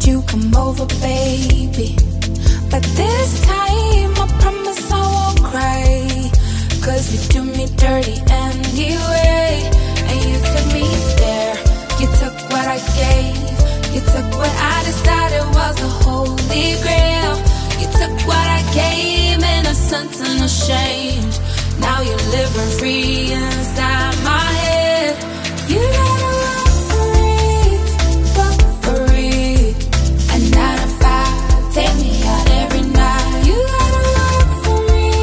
you come over, baby. But this time I promise I won't cry, 'cause you do me dirty anyway. And you took me there, you took what I gave, you took what I decided was a holy grail. You took what I gave, innocent and ashamed. Now you're living free inside my head. You gotta run for it, run for it. A 9 to 5, take me out every night. You gotta run for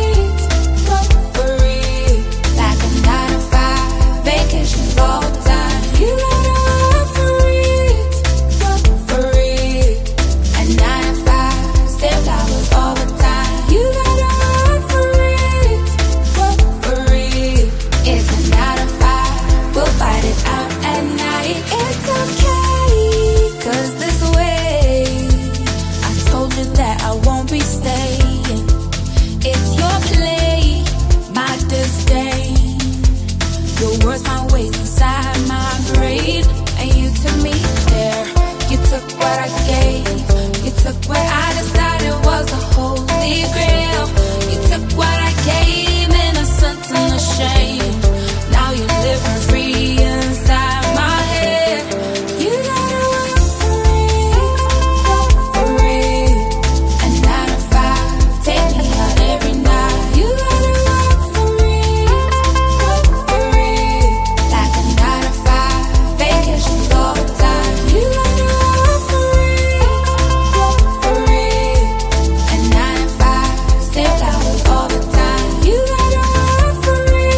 it, like a 9 to 5, vacations all the time. You gotta run for it, a 9 to 5, save flowers all the time. You gotta run for it, it's a 9 to 5, we'll fight it out at night. It's okay, 'cause this way, I told you that I won't be staying. It's your play, my disdain. Your words, my ways inside my brain. And you took me there, you took what I gave, you took what I decided was a holy grail. You took what I gave, innocent and ashamed. Now you're living free inside my head. You gotta run for it, a 9 to 5, take me out every night. You gotta run for it, like a 9 to 5, vacations all the time. You gotta run for it, a 9 to 5, save flowers all the time. You gotta run for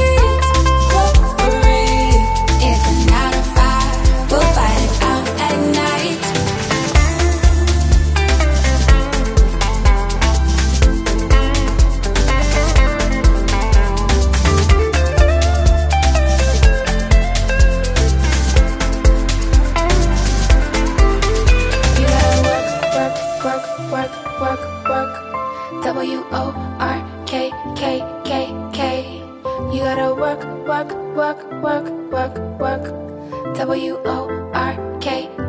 it, it's a 9 to 5, we'll fight it out at night. You gotta work, WORKKKK. You gotta work, WORK.